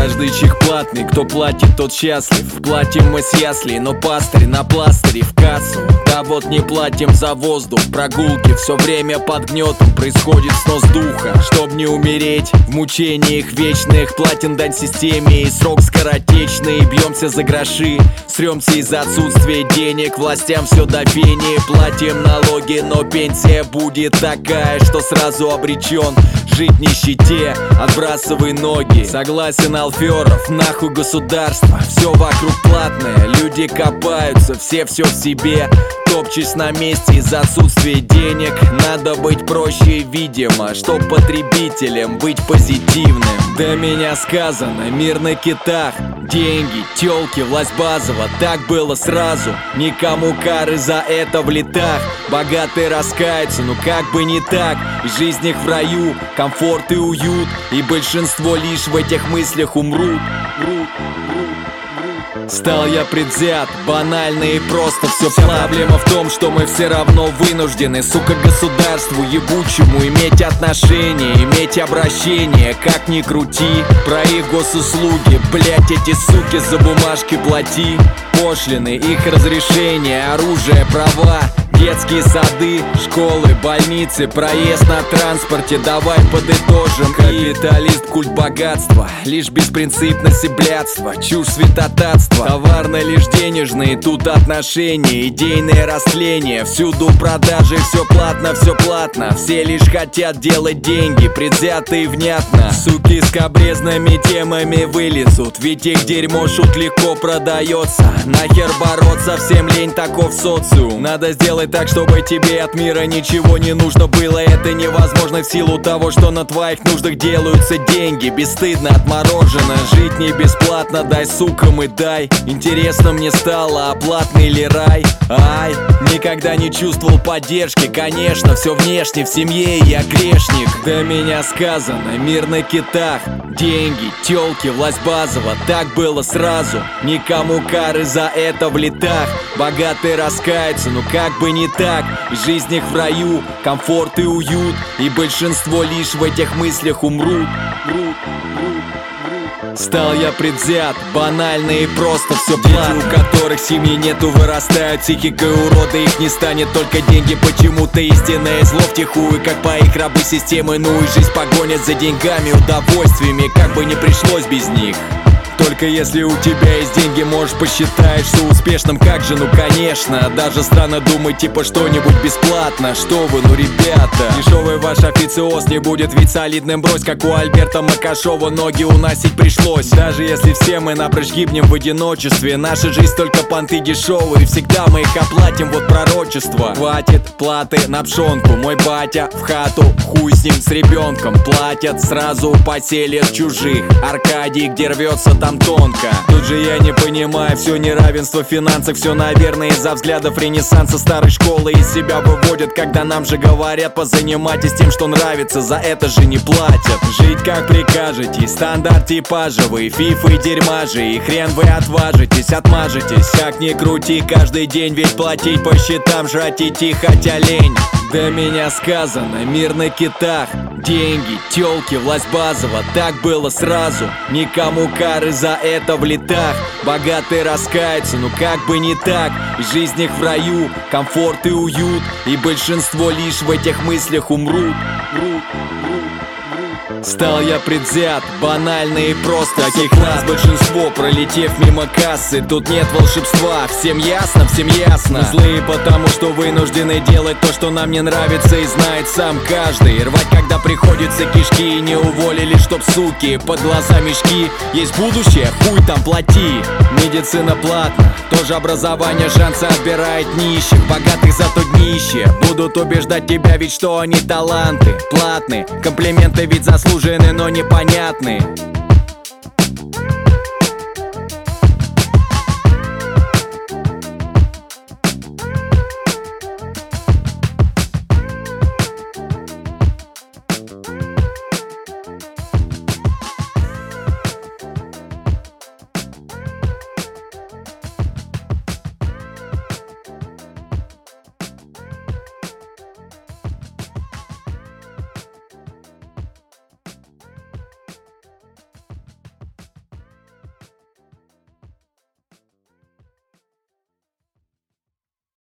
Каждый чих платный, кто платит, тот счастлив. Платим мы с яслей, но пастырь на пластыре в кассу. Да вот не платим за воздух, прогулки все время под гнетом. Происходит снос духа, чтоб не умереть в мучениях вечных. Платим дань системе и срок скоротечный. Бьемся за гроши, сремся из-за отсутствия денег. Властям все до пения, платим налоги, но пенсия будет такая, что сразу обречен жить в нищете. Отбрасывай ноги, согласен Алферов, нахуй государство. Все вокруг платное, люди копаются, все в себе. Топчусь на месте из-за отсутствия денег. Надо быть проще, видимо, чтоб потребителем быть позитивным. До меня сказано, мир на китах. Деньги, тёлки, власть базово, так было сразу. Никому кары за это в летах. Богатые раскаются, ну как бы не так. Жизнь их в раю, комфорт и уют. И большинство лишь в этих мыслях умрут. Стал я предвзят, банально и просто все. Вся проблема в том, что мы все равно вынуждены, сука, государству ебучему иметь отношение, иметь обращение, как ни крути. Про их госуслуги, блять, эти суки за бумажки плати. Пошлины, их разрешение, оружие, права. Детские сады, школы, больницы, проезд на транспорте. Давай подытожим. Капиталист, культ богатства, лишь беспринципность и блядство. Чушь святотатства, товарно лишь денежные. Тут отношения, идейное растление. Всюду продажи, все платно. Все лишь хотят делать деньги, предвзято и внятно. Суки с кабрезными темами вылезут, ведь их дерьмо шут легко продается. Нахер бороться, всем лень, таков социум. Надо сделать так, чтобы тебе от мира ничего не нужно было. Это невозможно в силу того, что на твоих нуждах делаются деньги. Бесстыдно, отморожено, жить не бесплатно. Дай, сукам, и дай. Интересно мне стало, а платный ли рай? Ай, никогда не чувствовал поддержки. Конечно, все внешне, в семье я грешник. До меня сказано, мир на китах. Деньги, тёлки, власть базово, так было сразу. Никому кары за это в летах. Богатые раскаются, ну как бы не так. Жизнь их в раю, комфорт и уют. И большинство лишь в этих мыслях умрут. Стал я предвзят, банально и просто все платно. Дети, у которых семьи нету, вырастают психикой урода. Их не станет только деньги, почему-то истинное зло втихую, как по их рабы системы. Ну и жизнь погонят за деньгами, удовольствиями, как бы не пришлось без них. Только если у тебя есть деньги, можешь посчитать, что успешным. Как же, ну конечно. Даже странно думать, типа что-нибудь бесплатно. Что вы, ну ребята. Дешевый ваш официоз не будет ведь солидным. Брось, как у Альберта Макашова, ноги уносить пришлось. Даже если все мы напрочь гибнем в одиночестве, наша жизнь только понты дешевые. Всегда мы их оплатим, вот пророчество. Хватит платы на пшенку. Мой батя в хату, хуй с ним, с ребенком. Платят сразу поселят чужих. Аркадий, где рвется, там тонко. Тут же я не понимаю, все неравенство в финансах. Все, наверное, из-за взглядов ренессанса. Старой школы из себя выводят, когда нам же говорят: позанимайтесь тем, что нравится, за это же не платят. Жить как прикажете, стандарт типажевый, фифы дерьма же, и хрен вы отважитесь, отмажетесь. Как ни крути, каждый день ведь платить по счетам, жрать идти, хотя лень. До меня сказано, мир на китах. Деньги, тёлки, власть базово, так было сразу. Никому кары за это в летах. Богатые раскаются, ну как бы не так. Жизнь их в раю, комфорт и уют. И большинство лишь в этих мыслях умрут. Стал я предвзят, банально и просто. Таких нас большинство, пролетев мимо кассы. Тут нет волшебства, всем ясно, всем ясно. Мы злые, потому что вынуждены делать то, что нам не нравится, и знает сам каждый. И рвать, когда приходится кишки. И не уволили, чтоб суки, под глаза мешки. Есть будущее, хуй там плати. Медицина платна, тоже образование шансы отбирает нищих. Богатых зато днище. Будут убеждать тебя ведь, что они таланты платные. Комплименты ведь заслуженные, но непонятные.